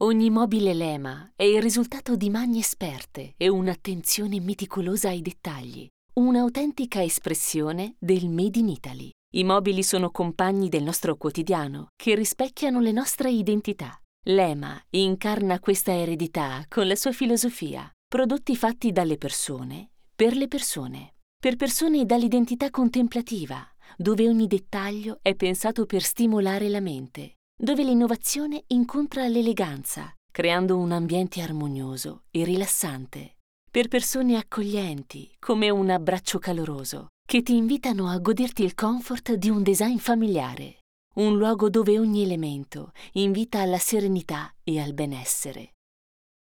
Ogni mobile Lema è il risultato di mani esperte e un'attenzione meticolosa ai dettagli, un'autentica espressione del Made in Italy. I mobili sono compagni del nostro quotidiano che rispecchiano le nostre identità. Lema incarna questa eredità con la sua filosofia. Prodotti fatti dalle persone, per persone dall'identità contemplativa, dove ogni dettaglio è pensato per stimolare la mente, dove l'innovazione incontra l'eleganza, creando un ambiente armonioso e rilassante, per persone accoglienti, come un abbraccio caloroso, che ti invitano a goderti il comfort di un design familiare, un luogo dove ogni elemento invita alla serenità e al benessere.